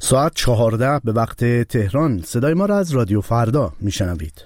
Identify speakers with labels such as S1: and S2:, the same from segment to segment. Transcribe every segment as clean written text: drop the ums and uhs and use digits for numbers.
S1: ساعت 14 به وقت تهران. صدای ما را از رادیو فردا میشنوید.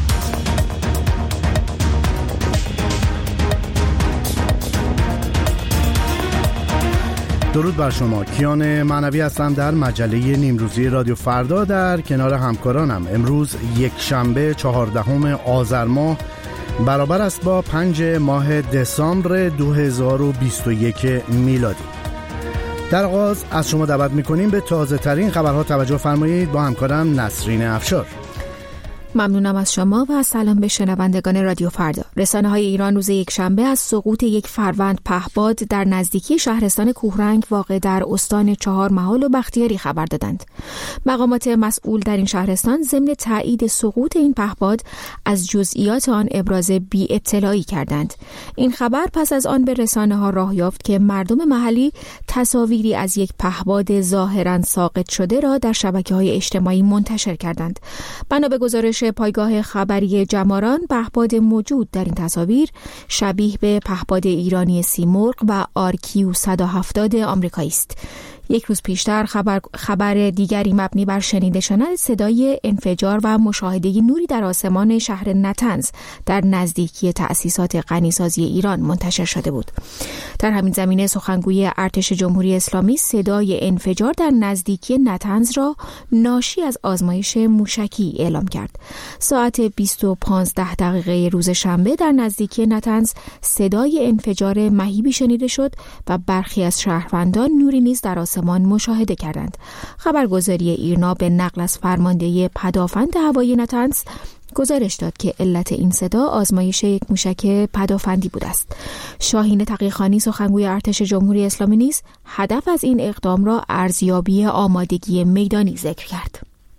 S1: درود بر شما. کیان معنوی هستم در مجله نیمروزی رادیو فردا در کنار همکارانم. امروز یک شنبه 14 آذر ماه برابر است با 5 ماه دسامبر 2021 میلادی. در آغاز از شما دعوت می‌کنیم به تازه ترین خبرها توجه فرمایید با همکارم نسرین افشار.
S2: ممنونم از شما و سلام به شنوندگان رادیو فردا. رسانه‌های ایران روز یکشنبه از سقوط یک فروند پهپاد در نزدیکی شهرستان کوهرنگ واقع در استان چهارمحال و بختیاری خبر دادند. مقامات مسئول در این شهرستان ضمن تایید سقوط این پهپاد از جزئیات آن ابراز بی‌اطلاعی کردند. این خبر پس از آن به رسانه‌ها راه یافت که مردم محلی تصاویری از یک پهپاد ظاهراً ساقط شده را در شبکه‌های اجتماعی منتشر کردند. بنا به گزارش پایگاه خبری جماران، پهپاد موجود در این تصاویر شبیه به پهپاد ایرانی سیمرغ و آرکیو 170 آمریکایی است. یک روز پیشتر خبر دیگری مبنی بر شنیده شدن صدای انفجار و مشاهده نوری در آسمان شهر نتنز در نزدیکی تأسیسات غنیسازی ایران منتشر شده بود. در همین زمینه سخنگوی ارتش جمهوری اسلامی صدای انفجار در نزدیکی نتنز را ناشی از آزمایش موشکی اعلام کرد. ساعت 20:15 روز شنبه در نزدیکی نتنز صدای انفجار مهیبی شنیده شد و برخی از شهروندان نوری نیز در آسمان مشاهده کردند. خبرگزاری ایرنا به نقل از فرمانده پدافند هوایی نتنز گزارش داد که علت این صدا آزمایش یک موشک پدافندی بوده است. شاهین تقی‌خانی سخنگوی ارتش جمهوری اسلامی نیز هدف از این اقدام را ارزیابی آمادگی میدانی ذکر کرد.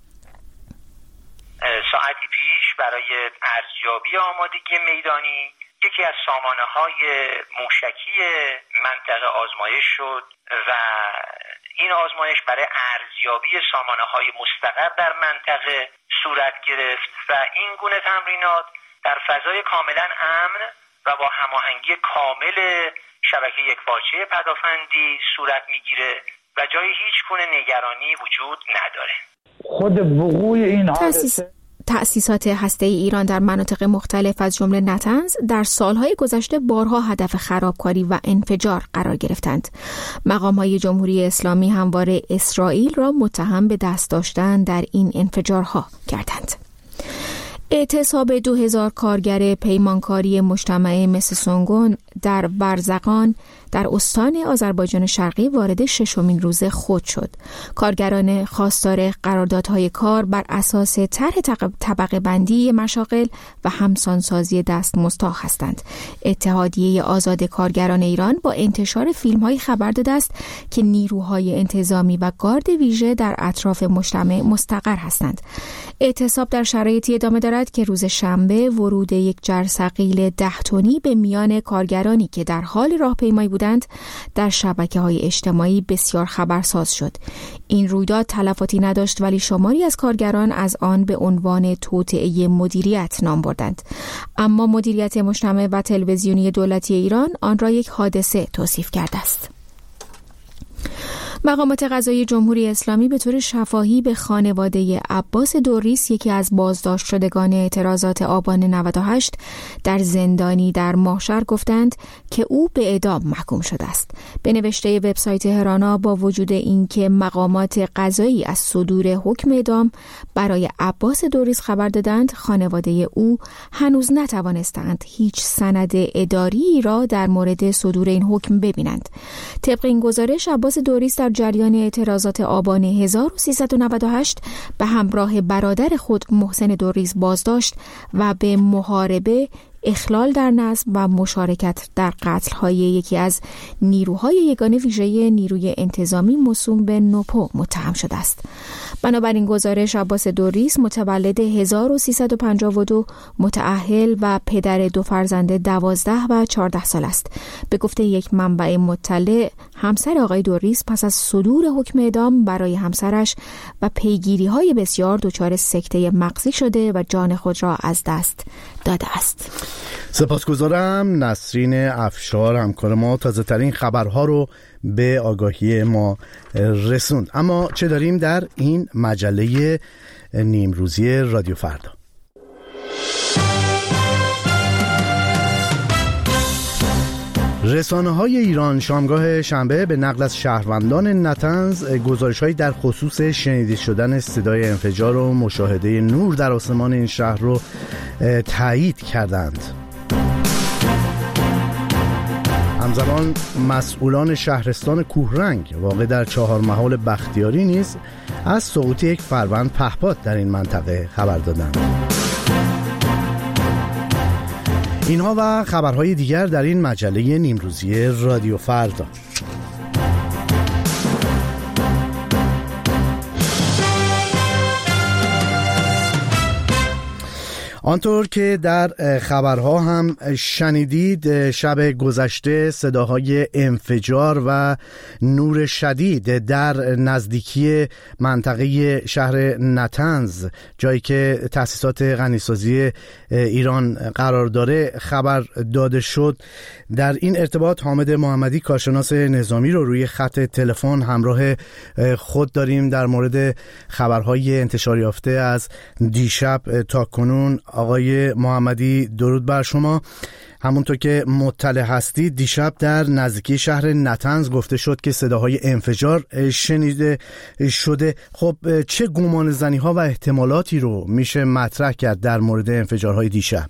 S3: ساعتی پیش برای ارزیابی آمادگی میدانی یکی از سامانه‌های موشکی منطقه آزمایش شد و این آزمایش برای ارزیابی سامانه‌های مستقر در منطقه صورت گرفت و این گونه تمرینات در فضای کاملا امن و با هماهنگی کامل شبکه یکپارچه پدافندی صورت میگیره و جای هیچ گونه نگرانی وجود نداره.
S4: خود وقوع این حادثه
S2: تأسیسات هسته‌ای ایران در مناطق مختلف از جمله نتنز در سالهای گذشته بارها هدف خرابکاری و انفجار قرار گرفتند. مقام‌های جمهوری اسلامی همواره اسرائیل را متهم به دست داشتن در این انفجارها کردند. اعتصاب 2000 کارگر پیمانکاری مجتمع مس سونگون در ورزقان در استان آذربایجان شرقی وارد 6مین روز خود شد. کارگران خواستار قراردادهای کار بر اساس طرح طبقه بندی مشاغل و همسانسازی دستمزدها هستند. اتحادیه آزاد کارگران ایران با انتشار فیلم‌های خبر داده است که نیروهای انتظامی و گارد ویژه در اطراف مجتمع مستقر هستند. اعتصاب در شرایطی ادامه دارد که روز شنبه ورود یک جرثقیل 10 تنی به میان کارگرانی که در حال راهپیمایی بودند در شبکه‌های اجتماعی بسیار خبرساز شد. این رویداد تلفاتی نداشت ولی شماری از کارگران از آن به عنوان توطئه مدیریت نام بردند. اما مدیریت مجتمع و تلویزیونی دولتی ایران آن را یک حادثه توصیف کرده است. مقامات قضایی جمهوری اسلامی به طور شفاهی به خانواده عباس دوریس، یکی از بازداشت شدگان اعتراضات آبان 98 در زندانی در ماهشهر گفتند که او به اعدام محکوم شده است. به نوشته وبسایت هرانا با وجود اینکه مقامات قضایی از صدور حکم اعدام برای عباس دوریس خبر دادند، خانواده او هنوز نتوانستند هیچ سند اداری را در مورد صدور این حکم ببینند. طبق این گزارش عباس دوریس در جریان اعتراضات آبان 1398 به همراه برادر خود محسن دوریس بازداشت و به محاربه، اخلال در نظم و مشارکت در قتل‌های یکی از نیروهای یگانه ویژه نیروی انتظامی موسوم به نوپو متهم شده است. بنابراین گزارش عباس دوریس متولد 1352 متأهل و پدر 2 فرزند 12 و 14 سال است. به گفته یک منبع مطلع، همسر آقای دوریس پس از صدور حکم اعدام برای همسرش و پیگیری‌های بسیار دچار سکته مغزی شده و جان خود را از دست داده است.
S1: سپاسگزارم. نسرین افشار همکار ما تازه ترین خبرها رو به آگاهی ما رسوند. اما چه داریم در این مجله نیمروزی رادیو فردا؟ رسانه‌های ایران شامگاه شنبه به نقل از شهروندان نطنز گزارش‌هایی در خصوص شنیده شدن صدای انفجار و مشاهده نور در آسمان این شهر رو تایید کردند. همزمان مسئولان شهرستان کوهرنگ واقع در چهارمحال بختیاری نیز از سقوط یک فروند پهپاد در این منطقه خبر دادند. اینها و خبرهای دیگر در این مجله نیمروزی رادیو فردا. آنطور که در خبرها هم شنیدید، شب گذشته صداهای انفجار و نور شدید در نزدیکی منطقه شهر نطنز، جایی که تأسیسات غنیسازی ایران قرار داره، خبر داده شد. در این ارتباط حامد محمدی کارشناس نظامی رو روی خط تلفن همراه خود داریم در مورد خبرهای انتشار یافته از دیشب تا کنون. آقای محمدی درود بر شما. همونطور که مطلع هستید دیشب در نزدیکی شهر نطنز گفته شد که صداهای انفجار شنیده شده. خب چه گمان زنی ها و احتمالاتی رو میشه مطرح کرد در مورد انفجارهای دیشب؟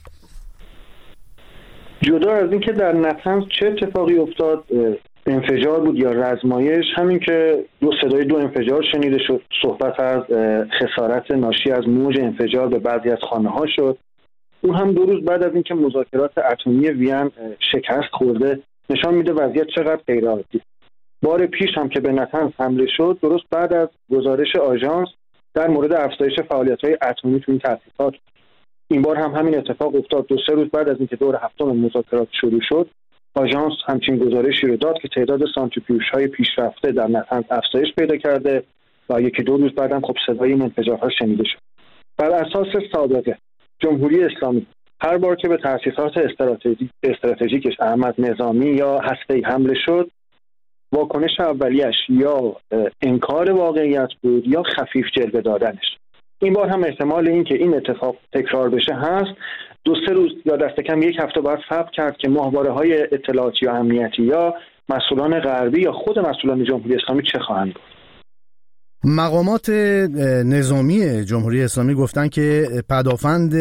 S5: جدا از این که در نطنز چه اتفاقی افتاد، انفجار بود یا رزمایش، همین که صدای دو انفجار شنیده شد، صحبت از خسارت ناشی از موج انفجار به بعضی از خانه ها شد. اون هم 2 روز بعد از اینکه مذاکرات اتمی وین شکست خورده، نشان میده وضعیت چقدر غیرعادی. بار پیش هم که به نطنز حمله شد، درست بعد از گزارش آژانس در مورد افزایش فعالیت‌های اتمی تو این تأسیسات، این بار هم همین اتفاق افتاد. 2-3 روز بعد از اینکه دور هفتم مذاکرات شروع شد، آژانس همچین گزارشی رو داد که تعداد سانتریفیوژهای پیشرفته در نطنز افزایش پیدا کرده و 1-2 روز بعد هم خب صدای این انفجارها شنیده شد. بر اساس سابقه جمهوری اسلامی هر بار که به تأسیسات استراتژیکش احمد نظامی یا هسته‌ای حمله شد، واکنش اولیش یا انکار واقعیت بود یا خفیف جلوه دادنش. این بار هم احتمال این که این اتفاق تکرار بشه هست. 2-3 روز یا دست کم 1 هفته باید صبر کرد که ماهواره‌های اطلاعاتی و امنیتی یا مسئولان غربی یا خود مسئولان جمهوری اسلامی چه خواهند گفت.
S1: مقامات نظامی جمهوری اسلامی گفتن که پدافند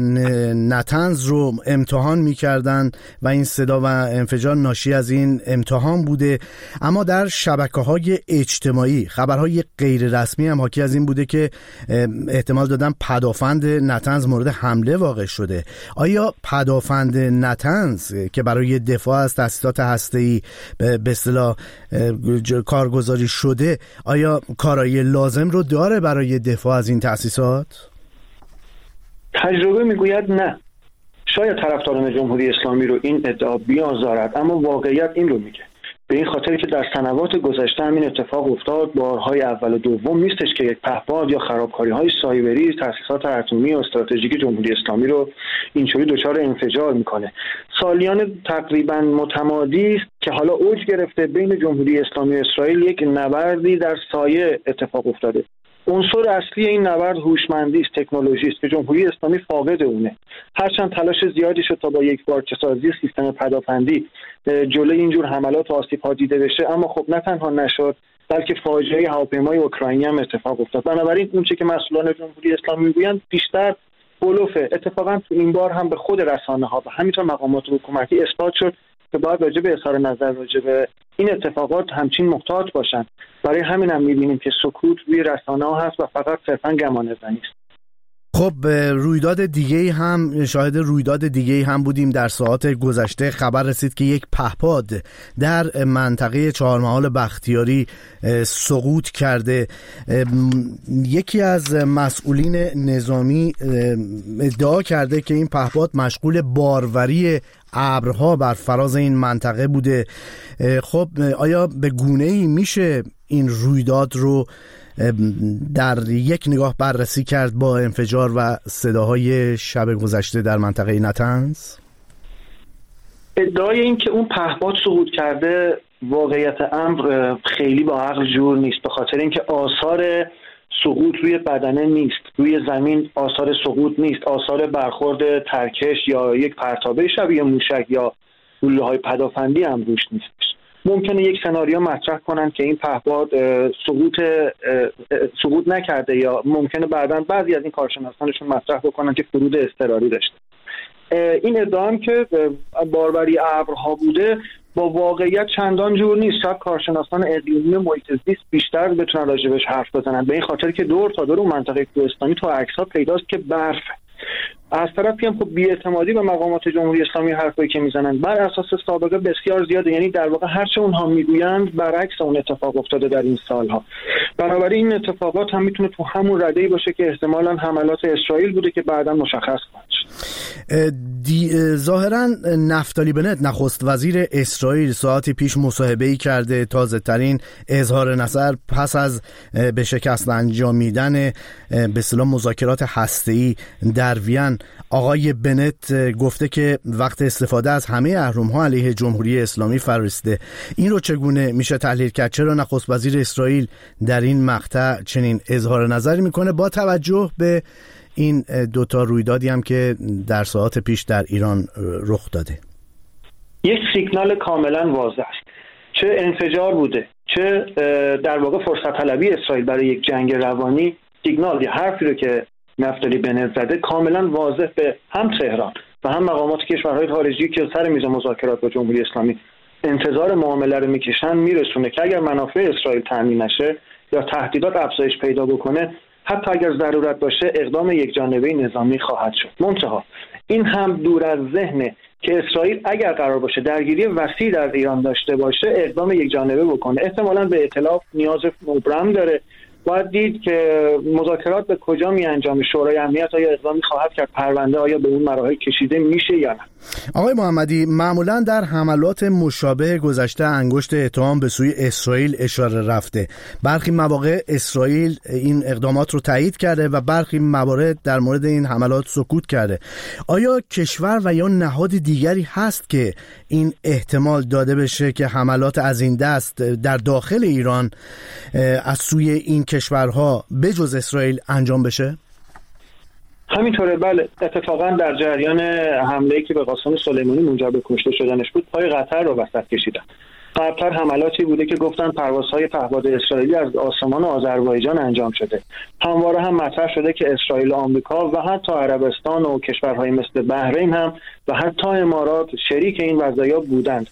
S1: نطنز رو امتحان می‌کردن و این صدا و انفجار ناشی از این امتحان بوده. اما در شبکه‌های اجتماعی خبرهای غیر رسمی هم حاکی از این بوده که احتمال دادن پدافند نطنز مورد حمله واقع شده. آیا پدافند نطنز که برای دفاع از تأسیسات هسته‌ای به اصطلاح کارگزاری شده، آیا کارایی لازم رو داره برای دفاع از این تأسیسات؟
S5: تجربه میگوید نه. شاید طرفداران جمهوری اسلامی رو این ادعا بیازارد، اما واقعیت این رو میگه. به این خاطر که در سنوات گذشته همین اتفاق افتاد. بارهای اول و دوم نیستش که یک پهپاد یا خرابکاری‌های سایبری تأسیسات اتمی و استراتژیک جمهوری اسلامی رو اینجوری دچار انفجار میکنه. سالیان تقریبا متمادی است که حالا اوج گرفته بین جمهوری اسلامی و اسرائیل یک نبردی در سایه اتفاق افتاده. عنصر اصلی این نبرد هوشمندی است، تکنولوژی است که جمهوری اسلامی فاقد اونه. هرچند تلاش زیادی شد تا با یک بارچه‌سازی سیستم پدافندی جلوی اینجور حملات و آسیب‌ها دیده بشه، اما خب نه تنها نشد، بلکه فاجعه هواپیمای اوکراینی هم اتفاق افتاد. بنابراین اون چه که مسئولان جمهوری اسلامی میگویند بیشتر بلوفه. اتفاقا تو این بار هم به خود رسانه‌ها و همینطور مقامات حکومتی اثبات شد که باید راجع به اظهار نظر راجع به این اتفاقات همچین محتاط باشن. برای همین هم می‌بینیم که سکوت روی رسانه‌ها هست و فقط صرفاً گمانه‌زنی است.
S1: خب رویداد دیگه هم شاهد رویداد دیگه هم بودیم. در ساعات گذشته خبر رسید که یک پهپاد در منطقه چهارمحال بختیاری سقوط کرده. یکی از مسئولین نظامی ادعا کرده که این پهپاد مشغول باروری ابرها بر فراز این منطقه بوده. خب آیا به گونه‌ای میشه این رویداد رو در یک نگاه بررسی کرد با انفجار و صداهای شب گذشته در منطقه نطنز؟
S5: ادعای این که اون پهپاد سقوط کرده واقعیت امر خیلی با عقل جور نیست، به خاطر اینکه آثار سقوط روی بدنه نیست، روی زمین آثار سقوط نیست، آثار برخورد ترکش یا یک پرتابه شبیه موشک یا لوله‌های پدافندی هم روش نیست. ممکنه یک سناریو مطرح کنن که این پهپاد سقوط نکرده، یا ممکنه بعداً بعضی از این کارشناسانشون مطرح بکنن که فرود اضطراری داشته. این ادعا هم که باربری ابرها بوده با واقعیت چندان جور نیست. شاید کارشناسان اقلیمی محیط زیست بیشتر بتونن راجبش حرف بزنن، به این خاطر که دور تا دور اون منطقه کوهستانی تو عکس‌ها پیداست که برف. از طرفی هم خب بی‌اعتمادی به مقامات جمهوری اسلامی حرفایی که میزنن بر اساس سابقه بسیار زیاده، یعنی در واقع هرچه اونها میگویند برعکس اون اتفاق افتاده در این سالها. بنابراین این اتفاقات هم میتونه تو همون رده‌ای باشه که احتمالاً حملات اسرائیل بوده که بعداً مشخص خواهد شد.
S1: ظاهراً نفتالی بنت نخست وزیر اسرائیل ساعتی پیش مصاحبه‌ای کرده، تازه ترین اظهار نظر پس از به شکست انجامیدن به اصطلاح مذاکرات هسته‌ای در وین. آقای بنت گفته که وقت استفاده از همه اهرم‌ها علیه جمهوری اسلامی فرارسیده. این رو چگونه میشه تحلیل کرد؟ چرا نخست وزیر اسرائیل در این مقطع چنین اظهار نظری میکنه با توجه به این دوتا رویدادی هم که در ساعات پیش در ایران رخ داده؟
S5: یک سیگنال کاملا واضح است. چه انفجار بوده، چه در واقع فرصت طلبی اسرائیل برای یک جنگ روانی، سیگنال یا حرفی رو که نفتالی بنت زده کاملا واضح به هم تهران و هم مقامات کشورهای خارجی که سر میز مذاکرات با جمهوری اسلامی انتظار معامله رو میکشن میرسونه که اگر منافع اسرائیل تامین نشه یا تهدیدات افزایش پیدا بکنه، حتی اگر ضرورت باشه اقدام یک جانبه نظامی خواهد شد. منتها این هم دور از ذهنه که اسرائیل اگر قرار باشه درگیری وسیع در ایران داشته باشه اقدام یک جانبه بکنه. احتمالاً به ائتلاف نیاز مبرم داره. باید دید که مذاکرات به کجا می انجام، شورای امنیت آیا اقدامی خواهد کرد، پرونده آیا به اون مراحل کشیده میشه یا نه.
S1: آقای محمدی، معمولا در حملات مشابه گذشته انگشت اتهام به سوی اسرائیل اشاره رفته. برخی مواقع اسرائیل این اقدامات رو تایید کرده و برخی موارد در مورد این حملات سکوت کرده. آیا کشور و یا نهاد دیگری هست که این احتمال داده بشه که حملات از این دست در داخل ایران از سوی این کشورها بجز اسرائیل انجام بشه؟
S5: همینطوره، بله. اتفاقا در جریان حمله‌ای که به قاسم سلیمانی منجر به کشته شدنش بود، پای قطر رو وسط کشیدن. قبلتر حملاتی بوده که گفتن پروازهای پهپاد اسرائیلی از آسمان آذربایجان انجام شده. همواره هم مطرح شده که اسرائیل و آمریکا و حتی عربستان و کشورهای مثل بحرین هم و حتی امارات شریک این وضعیت بودند.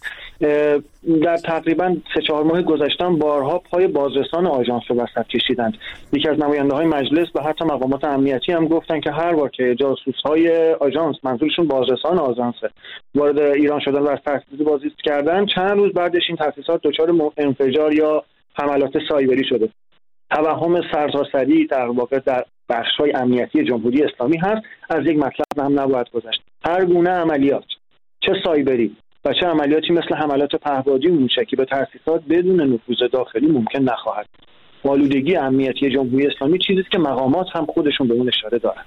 S5: در تقریبا 3-4 ماه گذشته بارها پای بازرسان آژانس رو وسط کشیدند. یکی از نماینده‌های مجلس و حتی مقامات امنیتی هم گفتن که هر بار که جاسوس‌های آژانس، منظورشون بازرسان آژانس، وارد ایران شدن و از تأسیس بازدید کردن، چند روز بعدش این تأسیسات دچار انفجار یا حملات سایبری شده. توهم سرتاسری در واقع در بخش‌های امنیتی جمهوری اسلامی هست. از یک مطلب هم نباید گذشت. هر گونه عملیات، چه سایبری و چه عملیاتی مثل حملات پهپادی و موشکی به تأسیسات بدون نفوذ داخلی ممکن نخواهد. آلودگی امنیتی جمهوری اسلامی چیزی است که مقامات هم خودشون به اون اشاره دارن.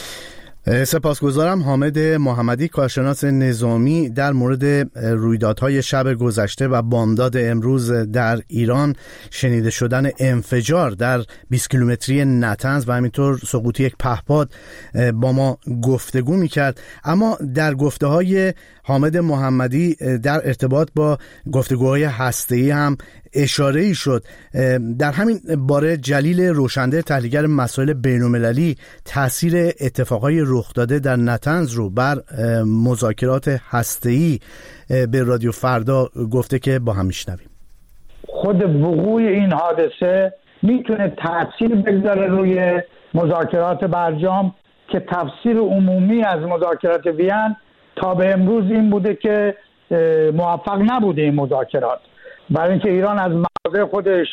S1: سپاسگزارم. حامد محمدی، کارشناس نظامی، در مورد رویدادهای شب گذشته و بامداد امروز در ایران، شنیده شدن انفجار در 20 کیلومتری نطنز و همینطور سقوط یک پهپاد با ما گفتگو میکرد. اما در گفته‌های حامد محمدی در ارتباط با گفتگوهای هسته‌ای هم اشاره‌ای شد. در همین باره جلیل روشنده، تحلیلگر مسائل بین‌المللی، تاثیر اتفاقای رخ داده در نطنز رو بر مذاکرات هسته‌ای به رادیو فردا گفته که با هم میشنویم.
S4: خود وقوع این حادثه میتونه تاثیر بگذاره روی مذاکرات برجام که تفسیر عمومی از مذاکرات وین تا به امروز این بوده که موفق نبوده این مذاکرات، برای اینکه ایران از مواضع خودش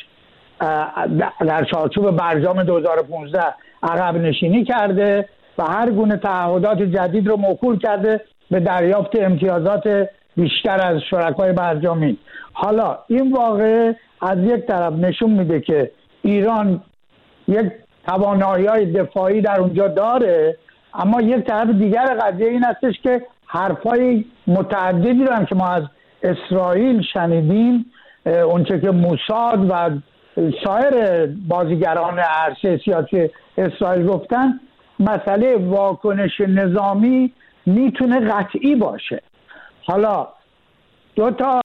S4: در چارچوب برجام 2015 عقب نشینی کرده و هر گونه تعهدات جدید رو موکول کرده به دریافت امتیازات بیشتر از شرکای برجامی. حالا این واقعه از یک طرف نشون میده که ایران یک توانایی‌های دفاعی در اونجا داره، اما یک طرف دیگر قضیه این هستش که حرفای متعددی رو هم که ما از اسرائیل شنیدیم، اونچه که موساد و سایر بازیگران عرصه سیاسی اسرائیل گفتن، مسئله واکنش نظامی میتونه قطعی باشه. حالا دو تا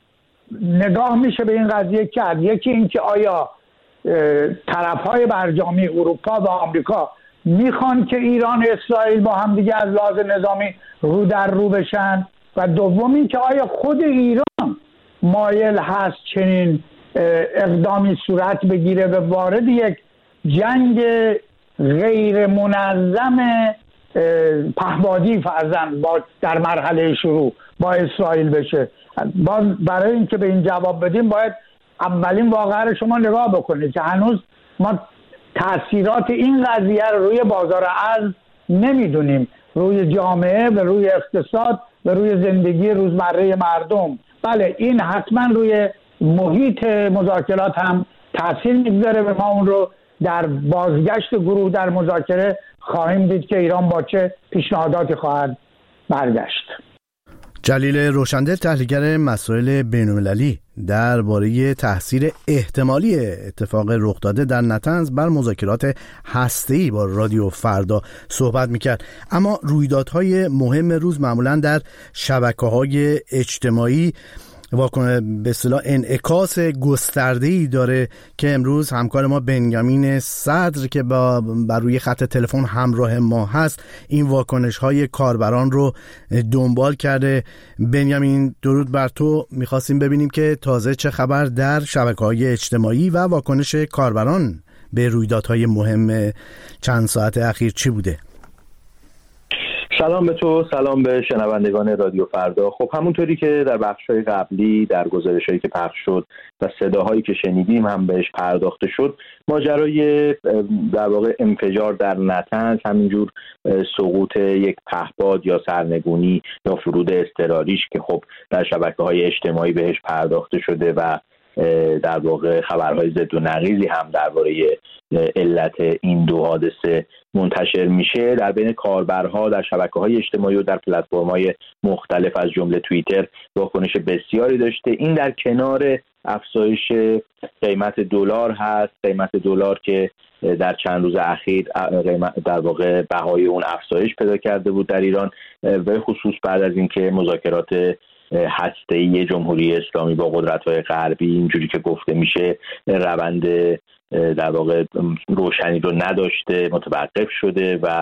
S4: نگاه میشه به این قضیه کرد. یکی این که آیا طرفهای برجامی اروپا و آمریکا میخوان که ایران و اسرائیل با هم دیگه از لحاظ نظامی رو در رو بشن، و دوم این که آیا خود ایران مایل هست چنین اقدامی صورت بگیره و وارد یک جنگ غیر منظم پهپادی فرضاً در مرحله شروع با اسرائیل بشه. برای اینکه به این جواب بدیم باید اولین واقعه رو شما نگاه بکنید که هنوز ما تأثیرات این قضیه رو روی بازار ارز نمیدونیم، روی جامعه و روی اقتصاد و روی زندگی روزمره مردم. بله این حتما روی محیط مذاکرات هم تأثیر میگذاره و ما اون رو در بازگشت گروه در مذاکره خواهیم دید که ایران با چه پیشنهاداتی خواهد برگشت.
S1: جلیل روشندل، تحلیلگر مسائل بین‌المللی، درباره تاثیر احتمالی اتفاق رخ داده در نطنز بر مذاکرات هسته‌ای با رادیو فردا صحبت میکرد. اما رویدادهای مهم روز معمولا در شبکه‌های اجتماعی به اصطلاح انعکاس گسترده‌ای داره که امروز همکار ما بنیامین صدر که بر روی خط تلفن همراه ما هست این واکنش‌های کاربران رو دنبال کرده. بنیامین درود بر تو. می‌خواستیم ببینیم که تازه چه خبر در شبکه‌های اجتماعی و واکنش کاربران به رویدادهای مهم چند ساعت اخیر چی بوده؟
S6: سلام به تو، سلام به شنوندگان رادیو فردا. خب همونطوری که در بخش‌های قبلی در گزارش‌هایی که پخش شد و صداهایی که شنیدیم هم بهش پرداخته شد، ماجرای در واقع انفجار در نطنز، همینجور سقوط یک پهپاد یا سرنگونی یا فرود اضطراریش که خب در شبکه‌های اجتماعی بهش پرداخته شده و در واقع خبرهای ضد و نقیضی هم درباره علت این دو حادثه منتشر میشه، در بین کاربرها در شبکه‌های اجتماعی و در پلتفرم‌های مختلف از جمله توییتر واکنش بسیاری داشته. این در کنار افزایش قیمت دلار هست، قیمت دلار که در چند روز اخیر در واقع بهای اون افزایش پیدا کرده بود در ایران، به خصوص بعد از اینکه مذاکرات هسته‌ای جمهوری اسلامی با قدرت‌های غربی اینجوری که گفته میشه روند در واقع روشنی رو نداشته، متوقف شده و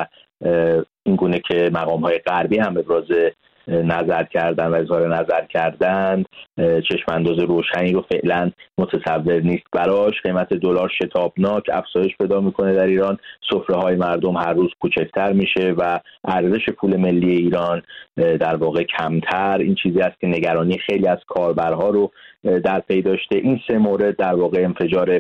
S6: این گونه که مقام‌های غربی هم ابراز نظر کردن و اظهار نظر کردند چشمانداز روشنی رو فعلا متصور نیست براش. قیمت دلار شتابناک افزایش پیدا میکنه در ایران، سفره‌های مردم هر روز کوچکتر میشه و ارزش پول ملی ایران در واقع کمتر. این چیزی است که نگرانی خیلی از کاربرها رو در پی داشته. این سه مورد در واقع انفجار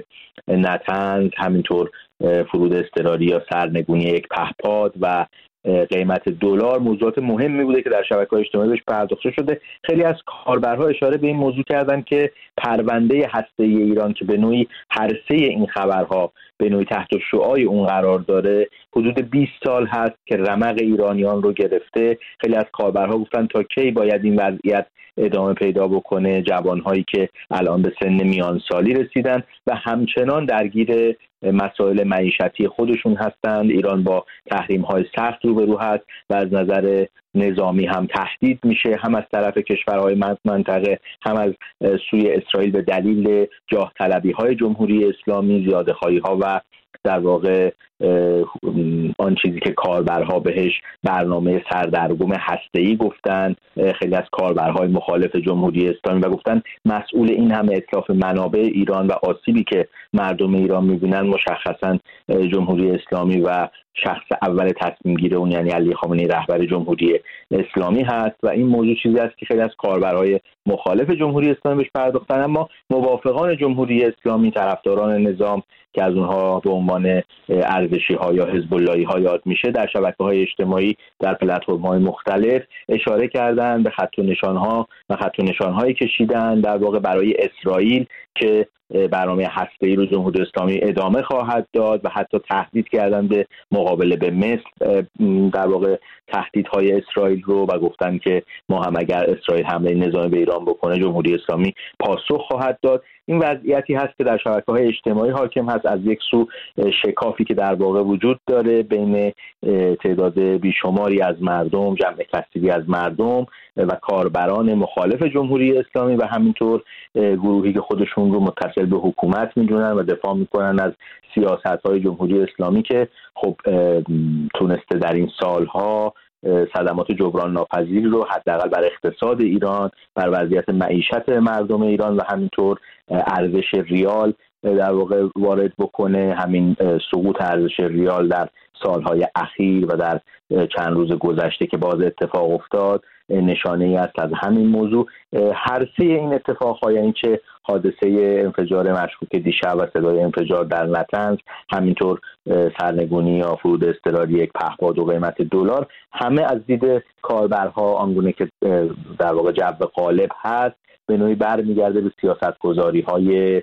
S6: نطنز، همینطور فرود اضطراری یا سرنگونی یک پهپاد و قیمت دلار موضوعات مهمی بوده که در شبکه‌های اجتماعی بهش پرداخته شده. خیلی از کاربرها اشاره به این موضوع کردن که پرونده هسته‌ای ایران که به نوعی هرسه این خبرها به نوعی تحت شعاع اون قرار داره حدود 20 سال هست که رمق ایرانیان رو گرفته. خیلی از کاربرها گفتن تا کی باید این وضعیت ادامه پیدا بکنه؟ جوانهایی که الان به سن میان سالی رسیدن و همچنان درگیر مسائل معیشتی خودشون هستند. ایران با تحریم‌های سخت روبرو هست و از نظر نظامی هم تهدید میشه، هم از طرف کشورهای منطقه، هم از سوی اسرائیل به دلیل جاه طلبی‌های جمهوری اسلامی، زیاده‌خواهی‌ها و در واقع آن چیزی که کاربرها بهش برنامه سردرگم هسته‌ای گفتن. خیلی از کاربرهای مخالف جمهوری اسلامی و گفتن مسئول این همه اتلاف منابع ایران و آسیبی که مردم ایران می‌بینن مشخصاً جمهوری اسلامی و شخص اول تصمیم گیره اون یعنی علی خامنه‌ای رهبر جمهوری اسلامی هست و این موضوع چیزی است که خیلی از کاربرهای مخالف جمهوری اسلامی بهش پرداختن. اما موافقان جمهوری اسلامی، طرفداران نظام که از اونها به عنوان ارزشی‌ها یا حزب اللهی‌ها یاد میشه، در شبکه‌های اجتماعی در پلتفرم‌های مختلف اشاره کردن به خط و نشان‌ها و خط و نشان‌هایی کشیدن در واقع برای اسرائیل که برنامه هسته‌ای رو جمهوری اسلامی ادامه خواهد داد و حتی تهدید کردن به مقابله به مثل در واقع تهدیدهای اسرائیل رو و گفتن که ما هم اگر اسرائیل حمله نظامی به ایران بکنه جمهوری اسلامی پاسخ خواهد داد. این وضعیتی هست که در شبکه‌های اجتماعی حاکم هست. از یک سو شکافی که در واقع وجود داره بین تعداد بیشماری از مردم، جمع کثیری از مردم و کاربران مخالف جمهوری اسلامی و همینطور گروهی که خودشون رو متصل به حکومت میدونن و دفاع میکنن از سیاست‌های جمهوری اسلامی که خب تونسته در این سالها صدمات جبران ناپذیری رو حداقل بر اقتصاد ایران، بر وضعیت معیشت مردم ایران و همینطور ارزش ریال در واقع وارد بکنه. همین سقوط ارزش ریال در سالهای اخیر و در چند روز گذشته که باز اتفاق افتاد نشانه ای است از همین موضوع. هر سه این اتفاق‌ها، یعنی چه حادثه انفجار مشکوک دیشب و صدای انفجار در نطنز، همینطور سرنگونی یا فرود اضطراری یک پهپاد و قیمت دلار، همه از دید کاربرها آنگونه که در واقع جو غالب هست به نوعی برمیگرده به سیاست‌گذاری‌های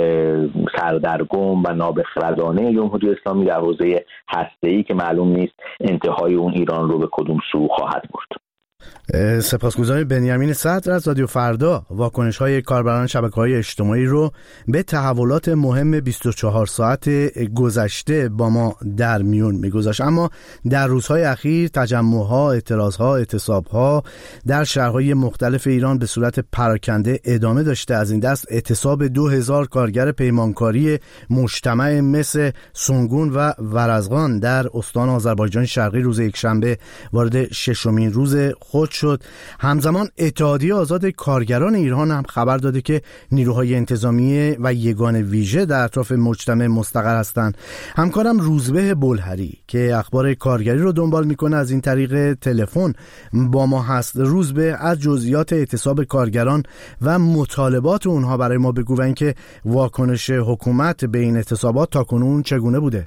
S6: سردرگم و نابخردانه جمهوری اسلامی در حوزه هسته‌ای که معلوم نیست انتهای اون ایران رو به کدوم سو خواهد برد.
S1: سپاسگزارم بنیامین صدر از رادیو فردا. واکنش‌های کاربران شبکه‌های اجتماعی رو به تحولات مهم 24 ساعت گذشته با ما در میون می‌گذاشت، اما در روزهای اخیر تجمع‌ها، اعتراض‌ها، اعتصاب‌ها در شهرهای مختلف ایران به صورت پراکنده ادامه داشته. از این دست اعتصاب 2000 کارگر پیمانکاری مجتمع مس سنگون و ورزقان در استان آذربایجان شرقی روز یکشنبه وارد ششمین روز خود شد. همزمان اتحادیه آزاد کارگران ایران هم خبر داده که نیروهای انتظامی و یگان ویژه در اطراف مجتمع مستقر هستند. همکارم روزبه بلهری که اخبار کارگری رو دنبال میکنه از این طریق تلفن با ما هست. روزبه، از جزئیات اعتصاب کارگران و مطالبات اونها برای ما بگو و اینکه واکنش حکومت به این اعتصابات تاکنون چگونه بوده؟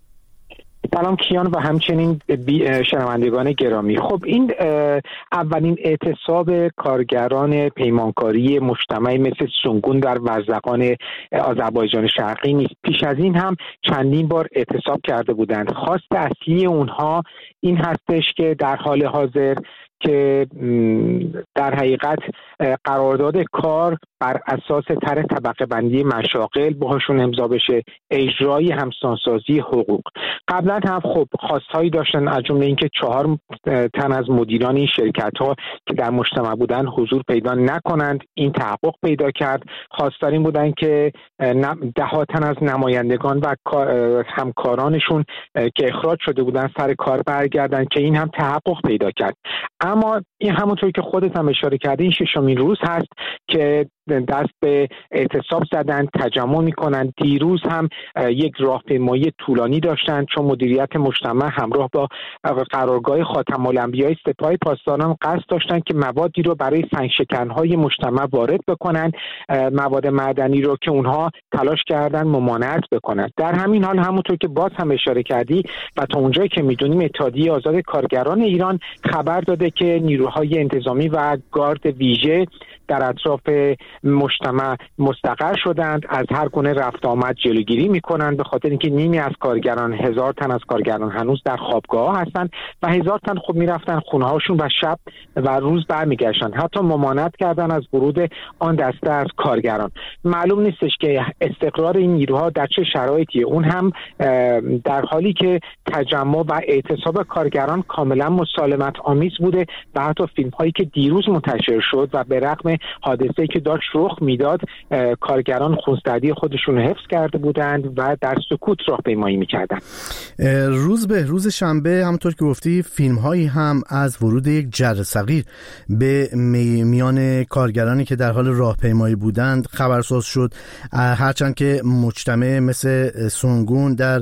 S7: سلام کیان و همچنین شنوندگان گرامی. خب این اولین اعتصاب کارگران پیمانکاری مجتمع مثل سنگون در ورزقان آذربایجان شرقی نیست. پیش از این هم چندین بار اعتصاب کرده بودند. خواست اصلی اونها این هستش که در حال حاضر که در حقیقت قرارداد کار بر اساس طرح طبقه بندی مشاغل باهاشون امضا بشه، اجرای همسانسازی حقوق. قبلا هم خب خواستهایی داشتن، از جمله اینکه 4 تن از مدیران این شرکت‌ها که در مجتمع بودن حضور پیدا نکنند. این تحقق پیدا کرد. خواستار این بودن که 10 تن از نمایندگان و همکارانشون که اخراج شده بودن سر کار برگردن که این هم تحقق پیدا کرد. اما این همونطور که خودت هم اشاره کردی این ششمین روز هست که دست به اعتصاب زدن، تجمع میکنن. دیروز هم یک راهپیمایی طولانی داشتن چون مدیریت مجتمع همراه با قرارگاه خاتم الانبیاء سپاه پاسداران قصد داشتن که موادی رو برای سنگشکن‌های مجتمع وارد بکنن، مواد معدنی رو که اونها تلاش کردن ممانعت بکنن. در همین حال همونطور که باز هم اشاره کردی و تا اونجایی که میدونیم اتحادیه آزاد کارگران ایران خبر داده که نیروهای انتظامی و گارد ویژه در اطراف مجتمع مستقر شدند، از هر گونه رفت آمد جلوگیری میکنند، به خاطر اینکه نیمی از کارگران، 1000 تن از کارگران هنوز در خوابگاه هستند و 1000 تن خب میرفتن خونه هاشون و شب و روز برمیگشتن. حتی ممانعت کردن از ورود آن دسته از کارگران. معلوم نیستش که استقرار این نیروها در چه شرایطیه. اون هم در حالی که تجمع و اعتصاب کارگران کاملا مسالمت آمیز بوده و حتی فیلم هایی که دیروز منتشر شد و به رغم حادثه‌ای که داشت رخ میداد کارگران خونسردی خودشون رو حفظ کرده بودند و در سکوت راهپیمایی میکردند.
S1: روز شنبه همونطور که گفتی فیلم هایی هم از ورود یک جر صغیر به میان کارگرانی که در حال راهپیمایی بودند خبرساز شد، هرچند که مجتمع مثل سنگون در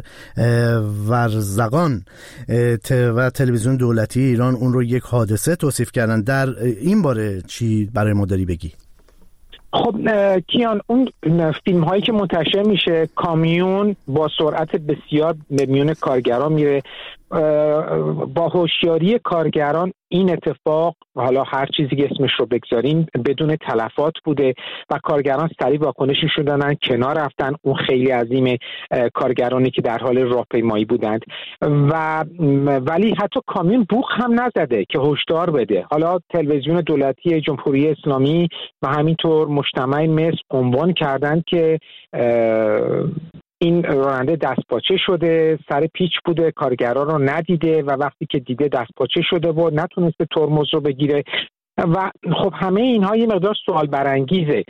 S1: ورزقان و تلویزیون دولتی ایران اون رو یک حادثه توصیف کردن. در این باره چی برای ما داری بگی؟
S7: خب کیان، اون فیلم هایی که منتشر میشه کامیون با سرعت بسیار به میون کارگران میره، با هوشیاری کارگران این اتفاق حالا هر چیزی که اسمش رو بگذاریم بدون تلفات بوده و کارگران سریع واکنششون دادن، کنار رفتن اون خیلی عظیم کارگرانی که در حال راهپیمایی بودند ولی حتی کامیون بوق هم نزده که هشدار بده. حالا تلویزیون دولتی جمهوری اسلامی و همینطور مجتمع مصر عنوان کردن که این راننده دستپاچه شده، سر پیچ بوده، کارگران رو ندیده و وقتی که دیده دستپاچه شده و نتونسته ترمز رو بگیره و خب همه اینها یه مقدار سوال برانگیزه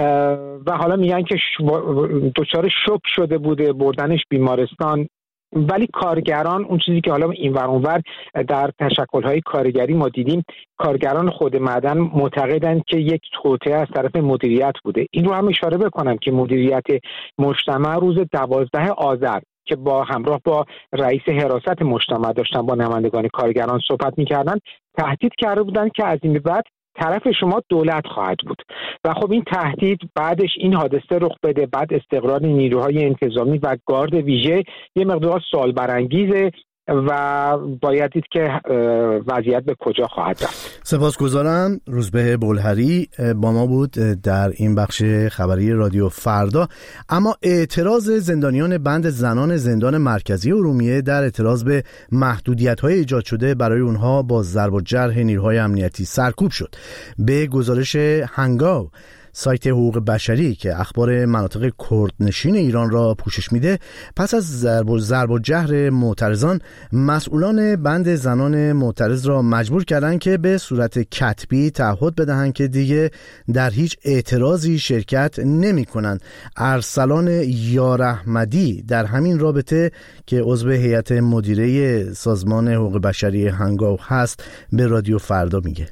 S7: و حالا میگن که دچار شوک شده بوده، بردنش بیمارستان. ولی کارگران، اون چیزی که حالا این ور اون ور در تشکل‌های کارگری ما دیدیم، کارگران خود معدن معتقدند که یک توطئه از طرف مدیریت بوده. این رو هم اشاره بکنم که مدیریت مجتمع روز 12 آذر که با همراه با رئیس حراست مجتمع داشتن با نمایندگان کارگران صحبت می‌کردن، تهدید کرده بودن که از این به بعد طرف شما دولت خواهد بود و خب این تهدید بعدش این حادثه رخ بده، بعد استقرار نیروهای انتظامی و گارد ویژه یه مقدار سوال برانگیزه و باید دید که وضعیت به کجا خواهد رفت.
S1: سپاسگزارم. روزبه بلهری با ما بود در این بخش خبری رادیو فردا. اما اعتراض زندانیان بند زنان زندان مرکزی ارومیه در اعتراض به محدودیت‌های ایجاد شده برای اونها با ضرب و جرح نیروهای امنیتی سرکوب شد. به گزارش هنگاو، سایت حقوق بشری که اخبار مناطق کردنشین ایران را پوشش میده، پس از ضرب و جرح معترضان، مسئولان بند زنان معترض را مجبور کردند که به صورت کتبی تعهد بدهند که دیگه در هیچ اعتراضی شرکت نمی کنند. ارسلان یارحمدی در همین رابطه که عضو هیئت مدیره سازمان حقوق بشری هنگاو هست به رادیو فردا میگه.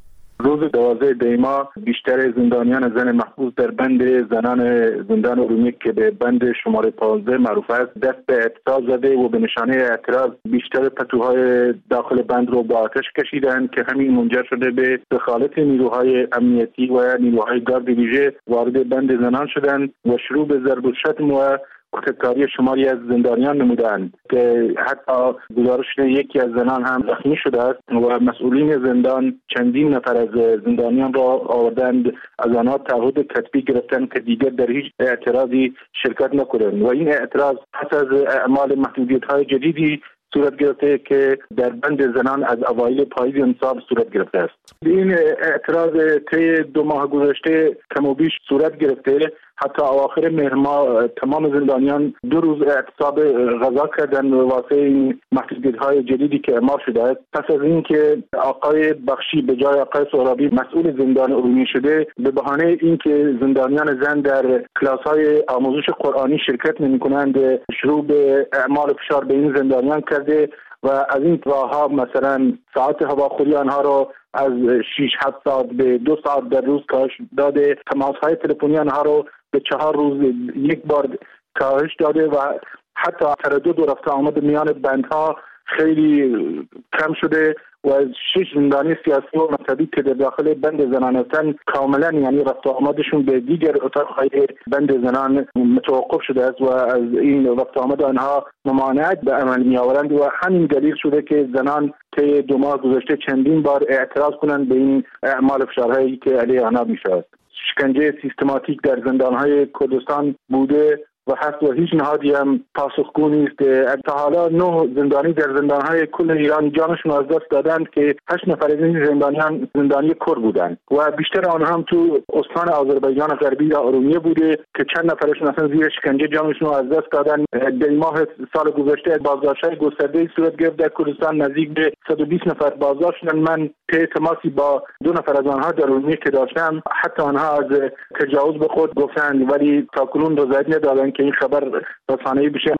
S5: روز 12 دیما بیشتر زندانیان زن محبوس در بند زنان زندان ارومیه که به بند شماره 15 معروف است دست به اعتصاب زده و به نشانه اعتراض بیشتر پتوهای داخل بند رو با آتش کشیدند که همین منجر شده به دخالت نیروهای امنیتی و نیروهای گارد ویژه وارد بند زنان شدند و شروع به ضرب و شتم و کتککاری شماری از زندانیان نمودند که حتی گزارش یکی از زنان هم زخمی شده است و مسئولین زندان چندین نفر از زندانیان را آوردند، از آنها تعهد کتبی گرفتند که دیگر در هیچ اعتراضی شرکت نکنند و این اعتراض پس از اعمال محدودیت‌های جدیدی صورت گرفته که در بند زنان از اوایل پاییز امسال صورت گرفته است. این اعتراض طی 2 ماه گذشته کم و بیش صورت گرفته. حتی اواخر مهر ماه تمام زندانیان 2 روز اعتصاب غذا کردند واسه این محدودیت‌های جدیدی که اعمال شده است. پس از اینکه آقای بخشی به جای آقای سهرابی مسئول زندان ارومیه شده، به بهانه اینکه زندانیان زن در کلاس‌های آموزش قرآنی شرکت نمی‌کنند، شروع به اعمال فشار به این زندانیان کرده و از این راه‌ها مثلا ساعت هواخوری آنها را از 6-7 ساعت به 2 ساعت در روز کاهش داده، تماس‌های تلفنی آنها را به 4 روز یک بار کاهش داده و حتی تردد و رفت آمد میان بندها خیلی کم شده و از 6 زندانی سیاسی و مذهبی که در داخل بند زنان هستند کاملا یعنی رفت آمدشون به دیگر اتاق‌های بند زنان متوقف شده است و از این رفت آمد آنها ممانعت به عمل می‌آورند و همین دلیل شده که زنان طی 2 ماه گذشته چندین بار اعتراض کنند به این اعمال فشارهایی که علیه آنها می‌شود. شکنجه سیستماتیک در زندان‌های کردستان بوده و هست و هیچ نهادی هم پاسخگو نیست. تا حالا 9 زندانی در زندان‌های کل ایران جانشون از دست دادند که 8 نفر از این زندانیان زندانی کرد بودند و بیشتر آنها هم تو استان آذربایجان غربی یا ارومیه بوده که چند نفرشون اصلا زیر شکنجه جانشون از دست دادن. در ماه سال گذشته بازداشت‌های گسترده‌ای صورت گرفت در کردستان، نزدیک به 120 نفر بازداشت شدند. من طی تماسی با 2 نفر از آنها در ارومیه که داشتم، حتی آنها از تجاوز به خود گفتند ولی تاکنون رضایت ندادند که این خبر رسانه‌ای بشه.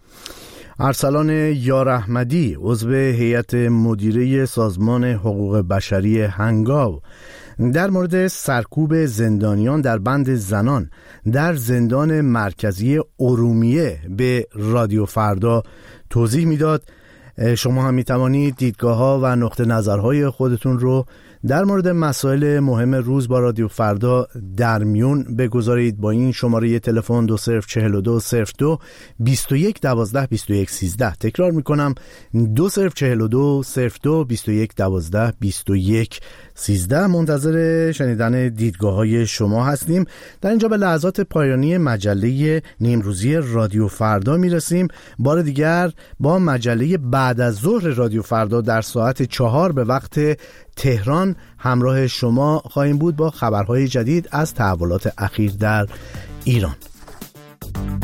S1: ارسلان یارحمدی عضو هیئت مدیره سازمان حقوق بشری هنگاو در مورد سرکوب زندانیان در بند زنان در زندان مرکزی ارومیه به رادیو فردا توضیح میداد. شما هم میتوانید دیدگاه‌ها و نقطه نظرهای خودتون رو در مورد مسائل مهم روز با رادیو فردا در میون بگذارید با این شماره تلفن 204202 21 12 21 13. تکرار میکنم 204202 21 12 21 13. منتظر شنیدن دیدگاه‌های شما هستیم. در اینجا به لحظات پایانی مجله نیمروزی رادیو فردا میرسیم. بار دیگر با مجله بعد از ظهر رادیو فردا در ساعت 4 به وقت تهران همراه شما خواهیم بود با خبرهای جدید از تحولات اخیر در ایران.